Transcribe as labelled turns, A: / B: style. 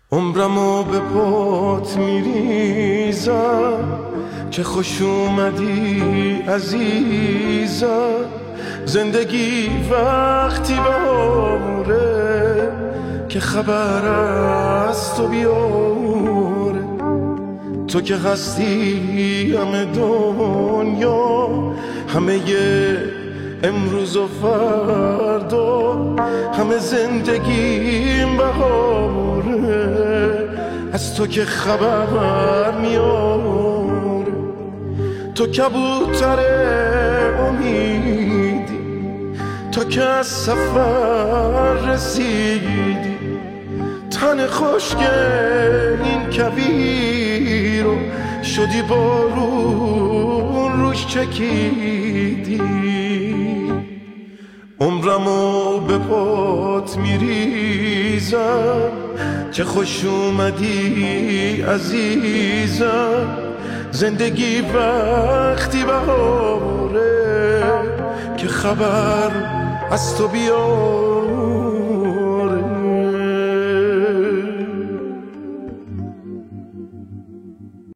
A: عمرمو به پات میریزم که خوش اومدی عزیزم. زندگی وقتی بهاره که خبر از تو بیاره. تو که هستی همه دنیا، همه امروز و فردا، همه زندگیم بهاره از تو که خبر میاره. تو کبوتر امیدی، تو که از سفر رسیدی. تن خشک این کویر رو شدی بارون روش چکیدی. عمرمو به پات میریزم که خوش اومدی عزیزم. زندگی وقتی بهاره که خبر از تو بیاد.